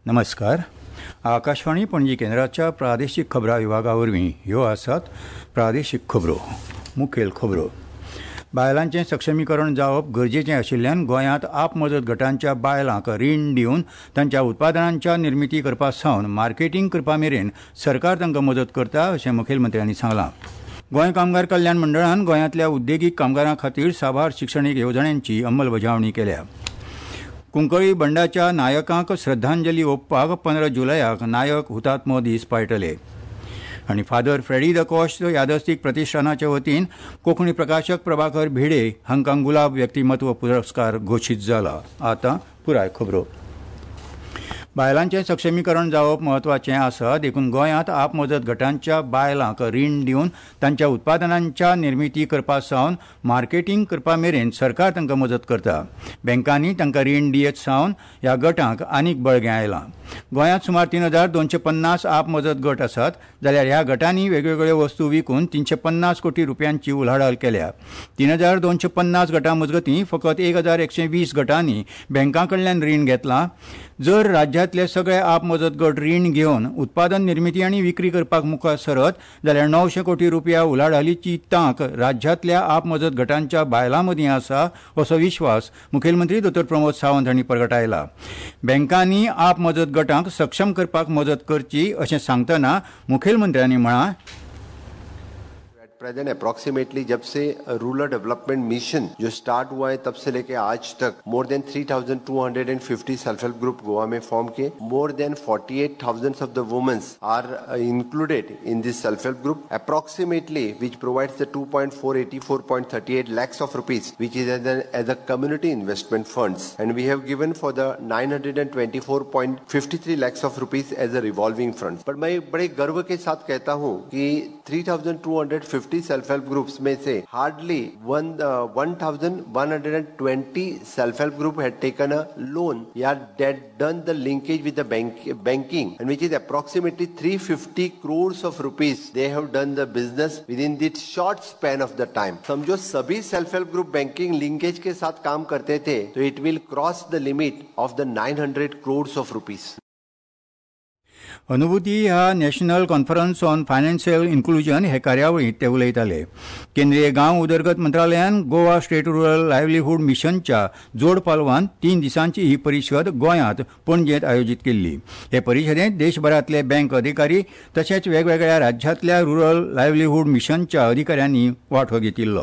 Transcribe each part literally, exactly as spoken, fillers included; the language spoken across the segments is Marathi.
नमस्कार. आकाशवाणी पणजी केंद्राच्या प्रादेशीक खबरां विभागा वरवीं ह्यो आसात प्रादेशीक खबरो. मुखेल खबरो. बायलांचें सक्षमीकरण जावप गरजेचें आशिल्ल्यान गोंयांत आप मजत गटांच्या बायलांक रीण दिवन तांच्या उत्पादनांच्या निर्मिती करपा सावन मार्केटिंग करपा मेरेन सरकार तांकां मजत करता अशें मुखेलमंत्र्यांनी सांगलां. गोंय कामगार कल्याण मंडळान गोंयांतल्या उद्देगीक कामगारां खातीर साबार शिक्षणीक येवजण्यांची अंमलबजावणी केल्या. कुंकळी बंडाच्या नायकांक श्रद्धांजली ओंपपाक पंदरा जुलयाक नायक हुतात्मो दीस पाळटले. आनी फादर फ्रेडी द कॉस्ट यादस्तीक प्रतिश्ठानाच्या वतीन कोंकणी प्रकाशक प्रभाकर भिडे हांकां गुलाब व्यक्तिमत्व पुरस्कार घोशीत जाला. आतां पुराय खबरो. बायलांचें सक्षमीकरण जावप म्हत्वाचें आसा. देखून गोंयांत आप मजत गटांच्या बायलांक रीण दिवन तांच्या उत्पादनांच्या निर्मिती करपा सावन मार्केटिंग करपा मेरेन सरकार तांकां मजत करता. बँकांनी तांकां रीण दियत सावन ह्या गटांक आनीक बळगें आयलां. गोंयांत सुमार तीन हजार दोनशे पन्नास आप मजत गट आसात, जाल्यार ह्या गटांनी वेगवेगळ्यो वस्तू विकून तीनशे पन्नास कोटी रुपयांची उलाढाल केल्या. तीन हजार दोनशे पन्नास गटां मजगतीं फकत एक हजार एकशे वीस गटांनी बँकां कडल्यान रीण घेतलां. जर राज्यांतले सगळे आप मजत गट रीण घेवन उत्पादन निर्मिती आनी विक्री करपाक मुखार सरत जाल्यार णवशे कोटी रुपया उलाढालीची तांक राज्यांतल्या आप मजत गटांच्या बायलां मदीं आसा असो विश्वास मुखेलमंत्री दोतोर प्रमोद सावंत हांणी प्रगटायला. बँकांनी आप मजत गटांक सक्षम करपाक मजत करची अशें सांगतना मुखेलमंत्र्यांनी म्हळां, प्रेजेंट अप्रॉक्सीमेटली जब से रूरल डेवलपमेंट मिशन जो स्टार्ट हुआ है तब से लेके आज तक more than three thousand two hundred fifty self help group Goa में फॉर्म किए. More than forty eight thousand of the womens are included in this self help group approximately which provides the two point four eighty four point thirty eight lakhs of rupees which is as, an, as a community investment funds, and we have given for the nine hundred twenty-four point five three lakhs of rupees as a revolving funds. पर मैं बड़े गर्व के साथ कहता हूँ कि three thousand two hundred fifty self help groups में से hardly one one thousand one hundred twenty self help group had taken a loan, yeah, that done the linkage with the bank banking, and which is approximately three hundred fifty crores of rupees. They have done the business within this short span of the time. समझो सभी self help group banking linkage के साथ काम करते थे तो it will cross the limit of the nine hundred crores of rupees. Anubhuti ह्या national conference on financial inclusion हे कार्यावळींत ते उलयताले. केंद्रीय गांव उदरगत मंत्रालयान गोवा स्टेट रुरल लायव्हलीहूड मिशनच्या जोड पालवान तीन दिसांची ही परिशद गोंयांत पणजेंत आयोजीत केल्ली. हे परिशदेंत देशभरांतले बँक अधिकारी तशेंच वेगवेगळ्या राज्यांतल्या रुरल लायव्हलीहूड मिशनच्या अधिकाऱ्यांनी वांटो घेतिल्लो.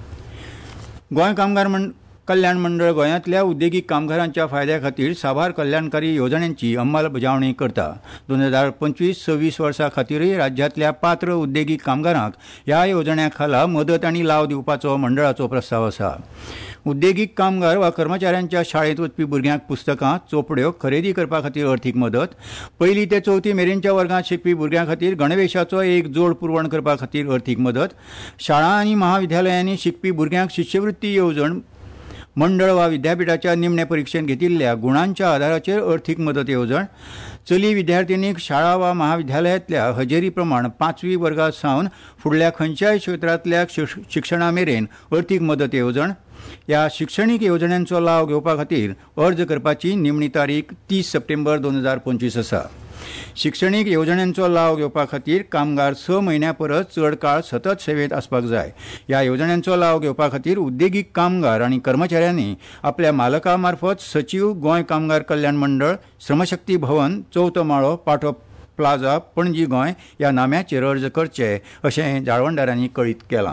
गोंय कामगार मंडळ कल्याण मंडळ गोंयांतल्या उद्देगीक कामगारांच्या फायद्या खातीर साबार कल्याणकारी येवजण्यांची अंमलबजावणी करता. दोन हजार पंचवीस सव्वीस वर्सा खातीरय राज्यांतल्या पात्र उद्देगीक कामगारांक ह्या येवजण्या खाला मदत आनी लाव दिवपाचो मंडळाचो प्रस्ताव आसा. उद्देगीक कामगार वा कर्मचाऱ्यांच्या शाळेंत वचपी भुरग्यांक पुस्तकां, चोपड्यो खरेदी करपा खातीर अर्थीक मदत, पयली ते चवथी मेरेनच्या वर्गांत शिकपी भुरग्यां खातीर गणवेशाचो एक जोड पुरवण करपा खातीर अर्थीक मदत, शाळा आनी महाविद्यालयांनी शिकपी भुरग्यांक शिश्यवृत्ती येवजण, मंडळ वा विद्यापीठाच्या निमणे परीक्षेत घेतिल्ल्या गुणांच्या आधाराचेर अर्थीक मदत येवजण, चली विद्यार्थिनीक शाळा वा महाविद्यालयांतल्या हजेरी प्रमाण पांचवी वर्गा सावन फुडल्या खंयच्याय क्षेत्रांतल्या शिक्षणा मेरेन अर्थीक मदत येवजण. ह्या शिक्षणीक येवजण्यांचो लाव घेवपा खातीर अर्ज करपाची निमणी तारीख तीस सप्टेंबर दोन हजार पंचवीस आसा. शिक्षणीक येवजण्यांचो लाव घेवपा खातीर कामगार स म्हयन्यां परस चड काळ सतत सेवेत आसपाक जाय. ह्या येवजण्यांचो लाव घेवपा खातीर उद्देगीक कामगार आनी कर्मचाऱ्यांनी आपल्या मालका मार्फत सचीव गोंय कामगार कल्याण मंडळ, श्रमशक्ती भवन, चवथो माळो, पाठो प्लाझा, पणजी गोंय ह्या नाम्याचेर अर्ज करचे अशें जाळवणदारांनी कळीत केलां.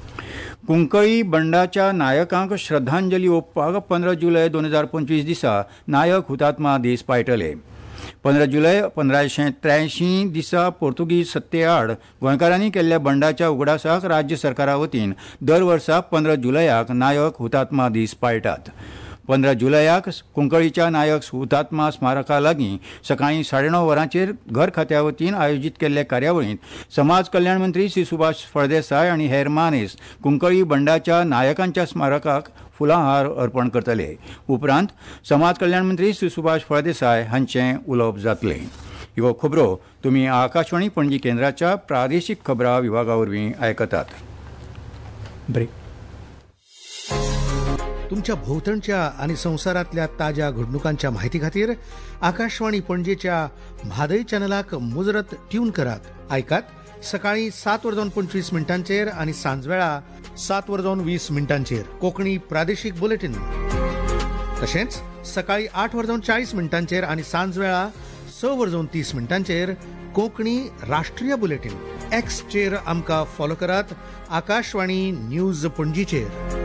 कुंकळी बंडाच्या नायकांक श्रद्धांजली ओंपपाक पंदरा जुलय दोन हजार पंचवीस दिसा नायक हुतात्मा दीस पाळटले. पंदरा जुलय पंदराशे त्र्यायंशी दिसा पोर्तुगीज सत्ते आड गोंयकारांनी केल्ल्या बंडाच्या उगडासाक राज्य सरकारा वतीन दर वर्सा पंदरा जुलयाक नायक हुतात्मा दीस पाळटात. पंदरा जुलयाक कुंकळीच्या नायक हुतात्मा स्मारका लागीं सकाळीं साडे णव वरांचेर घर खात्या वतीन आयोजीत केल्ले कार्यावळींत समाज कल्याण मंत्री श्री सुभाष फळदेसाय आनी हेर मानेस्त कुंकळी बंडाच्या नायकांच्या स्मारकाक फुलांहार अर्पण करतले. उपरांत समाज कल्याण मंत्री श्री सुभाष फळदेसाय हांचें उलोवप जातलें. ह्यो खबरो तुमी आकाशवाणी पणजी केंद्राच्या प्रादेशीक खबरां विभागा वरवीं आयकतात. ब्रेक. तुमच्या भोवतणच्या आणि संवसारातल्या ताज्या घडणुकांच्या माहिती खातीर आकाशवाणी पणजेच्या म्हादय चॅनलाक मुजरत ट्यून करात. आयकात सकाळी सात वरजावन पंचवीस मिनटांचेर आणि सांजवेळा सात वरजावन वीस मिनटांचेर कोंकणी प्रादेशीक बुलेटिन. तशेंच सकाळी आठ वरजावन चाळीस मिनटांचेर आणि सांजवेळा स वरजावन तीस मिनटांचेर कोंकणी राष्ट्रीय बुलेटिन. एक्सचेर आमकां फॉलो करात. आकाशवाणी न्यूज पणजीचेर.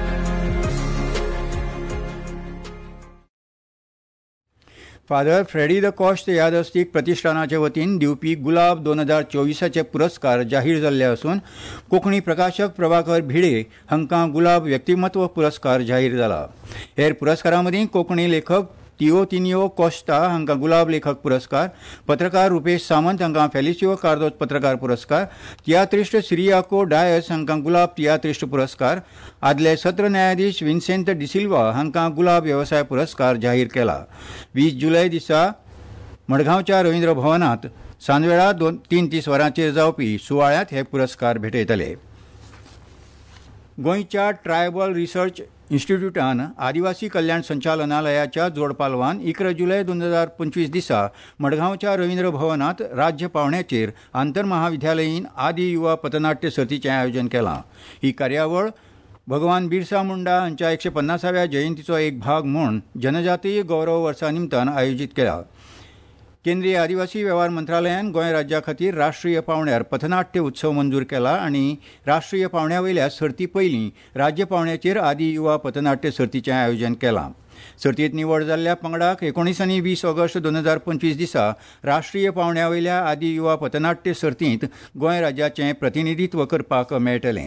फादर फ्रेडी द कॉस्ट यादस्तीक प्रतिश्ठानाचे वतीन दिवपी गुलाब दोन हजार चोवीसाचे पुरस्कार जाहीर जाल्ले असून कोंकणी प्रकाशक प्रभाकर भिडे हांकां गुलाब व्यक्तिमत्व पुरस्कार जाहीर जाला. हेर पुरस्कारां मदीं कोंकणी लेखक तिओतिनियो कॉस्टा हांकां गुलाब लेखक पुरस्कार, पत्रकार रुपेश सामंत हांकां फेलिसिओ कार्दोज पत्रकार पुरस्कार, तियात्रिस्ट सिरियाको डायस हांकां गुलाब तियात्रिस्ट पुरस्कार, आदले सत्र न्यायाधीश विन्सेंत डिसिल्वा हांकां गुलाब व्यवसाय पुरस्कार जाहीर केला. वीस जुलय दिसा मडगांवच्या रवींद्र भवनांत सांजवेळा दोन तीन तीस वरांचेर जावपी सुवाळ्यांत हे पुरस्कार भेटयतले. गोंयच्या ट्रायबल रिसर्च इन्स्टिट्यूटान आदिवासी कल्याण संचालनालयाच्या जोडपालवान इकरा जुलय दोन हजार पंचवीस दिसा मडगांवच्या रवींद्र भवनांत राज्य पावण्याचेर आंतरमहाविद्यालयीन आदी युवा पथनाट्य सर्तीचें आयोजन केलां. ही कार्यावळ भगवान बिरसा मुंडा हांच्या एकशे पन्नासाव्या जयंतीचो एक भाग म्हूण जनजातीय गौरव वर्सा निमतान आयोजीत केला. केंद्रीय आदिवासी वेव्हार मंत्रालयान गोंय राज्या खातीर राष्ट्रीय पावण्यार पथनाट्य उत्सव मंजूर केला आनी राष्ट्रीय पावण्या वयल्या सर्ती पयलीं राज्य पावण्याचेर आदी युवा पथनाट्य सर्तीचें आयोजन केलां. सर्तींत निवड जाल्ल्या पंगडाक एकोणीस आनी वीस ऑगस्ट दोन हजार पंचवीस दिसा राष्ट्रीय पावण्या वयल्या आदी युवा पथनाट्य सर्तींत गोंय राज्याचें प्रतिनिधित्व करपाक मेळटलें.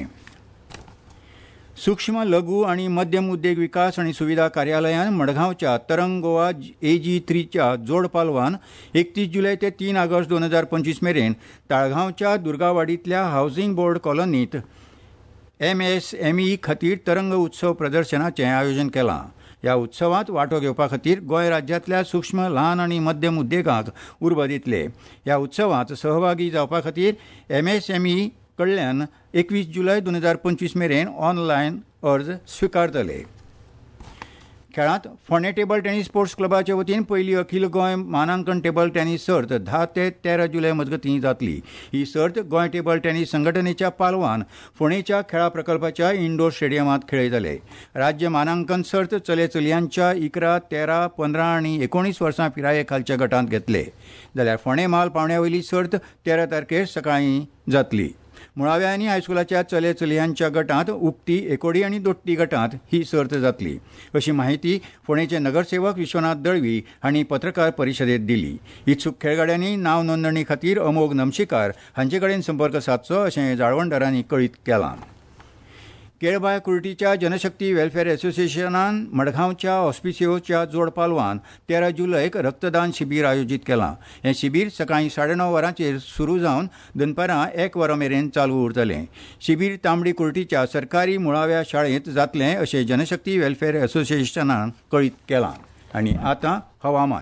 सूक्ष्म लघु आणि मध्यम उद्देग विकास आणि सुविधा कार्यालयान मडगांवच्या तरंग गोवा एजी थ्रीच्या जोड पालवान एकतीस जुलय ते तीन ऑगस्ट दोन हजार पंचवीस मेरेन ताळगांवच्या दुर्गावाडींतल्या हावसिंग बोर्ड कॉलनींत एम एस एम ई खातीर तरंग उत्सव प्रदर्शनाचें आयोजन केलां. ह्या उत्सवांत वांटो घेवपा खातीर गोंय राज्यांतल्या सूक्ष्म ल्हान आनी मध्यम उद्देगांक उर्बा दितले. ह्या उत्सवांत सहभागी जावपा खातीर एम एस एम ई कडल्यान एकवीस जुलय दोन हजार पंचवीस मेरेन ऑनलायन अर्ज स्विकारतले. खेळांत फोंडे टेबल टेनीस स्पोर्ट्स क्लबाचे वतीन पयली अखील गोंय मानांकन टेबल टेनीस सर्त धा ते तेरा जुलय मजगतीं जातली. ही सर्त गोंय टेबल टेनीस संघटनेच्या पालवान फोंडेच्या खेळा प्रकल्पाच्या इंडोर स्टेडियमांत खेळयतले. राज्य मानांकन सर्त चले चलयांच्या इकरा तेरा पंदरा आनी एकोणीस वर्सां पिराये खालच्या गटांत घेतले जाल्यार फोंडे म्हाल पावण्या वयली सर्त तेरा तारखेर सकाळीं जातली. मुळाव्या आनी हायस्कुलाच्या चले चलयांच्या गटांत उक्ती एकोडी आनी दोट्टी गटांत ही सर्त जातली अशी माहिती फोंडेचे नगरसेवक विश्वनाथ दळवी हांणी पत्रकार परिशदेंत दिली. इत्सूक खेळगड्यांनी नांव नोंदणी खातीर अमोग नमशीकार हांचे कडेन संपर्क सादचो अशें जाळवणदारांनी कळीत केलां. केळबाय कुर्टीच्या जनशक्ती वेलफेअर असोसिएशनान मडगांवच्या ऑस्पिसिओच्या जोड पालवान तेरा जुलयक रक्तदान शिबीर आयोजीत केलां. हें शिबीर सकाळीं साडे णव वरांचेर सुरू जावन दनपारां एक वरां मेरेन चालू उरतलें. शिबीर तांबडी कुर्टीच्या सरकारी मुळाव्या शाळेंत जातलें अशें जनशक्ती वेलफेअर असोसिएशनान कळीत केलां. आनी आतां हवामान.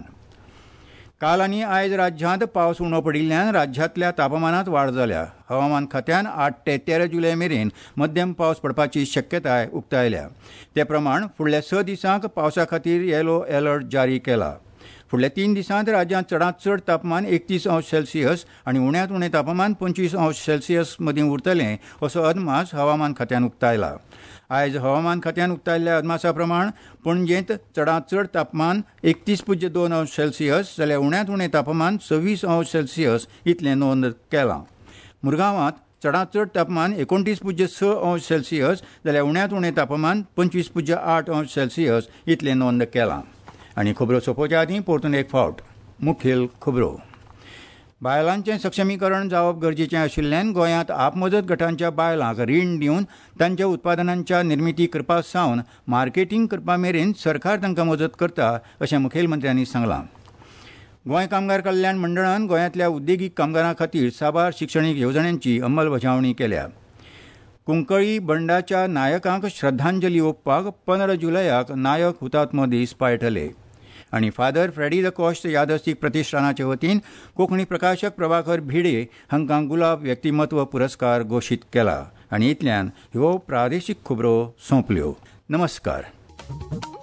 काल आनी आयज राज्यांत पावस उणो पडिल्ल्यान राज्यांतल्या तापमानांत वाड जाल्या. हवामान खात्यान आठ ते तेरा जुलय मेरेन मध्यम पावस पडपाची शक्यताय उक्तायल्या. ते प्रमाण फुडल्या स दिसांक पावसा खातीर येलो अलर्ट जारी केला. फुडल्या तीन दिसांत राज्यांत चडांत चड तापमान एकतीस अंश सेल्सियस आनी उण्यांत उणें तापमान पंचवीस अंश सेल्सियस मदीं उरतलें असो अदमास हवामान खात्यान उक्तायला. आयज हवामान खात्यान उक्तायल्ल्या अदमासा प्रमाण पणजेंत चडांत चड तापमान एकतीस पुज्य दोन अंश सेल्सियस जाल्यार उण्यांत उणें तापमान सव्वीस अंश सेल्सियस इतलें नोंद केलां. मुरगांवांत चडांत चड तापमान एकोणतीस पुज्य स अंश सेल्सियस जाल्यार उण्यांत उणें तापमान पंचवीस पुज्य आठ अंश सेल्सियस इतलें नोंद केलां. आनी खबरो सोंपोवच्या आदीं परतून एक फावट मुखेल खबरो. बायलांचें सक्षमीकरण जावप गरजेचें आशिल्ल्यान गोंयांत आपमजत गटांच्या बायलांक रीण दिवन तांच्या उत्पादनांच्या निर्मिती करपा सावन मार्केटिंग करपा मेरेन सरकार तांकां मजत करता अशें मुखेलमंत्र्यांनी सांगलां. गोंय कामगार कल्याण मंडळान गोंयांतल्या उद्देगीक कामगारां खातीर साबार शिक्षणीक येवजण्यांची अंमलबजावणी केल्या. कुंकळी बंडाच्या नायकांक श्रद्धांजली ओंपपाक पंदरा जुलयाक नायक हुतात्मो दीस पायटले. आनी फादर फ्रेडी द कॉस्ट यादस्तीक प्रतिश्ठानाचे वतीन कोंकणी प्रकाशक प्रभाकर भिडे हांकां गुलाब व्यक्तिमत्व पुरस्कार घोशीत केला. आनी इतल्यान ह्यो प्रादेशीक खबरो सोंपल्यो. नमस्कार. आहे.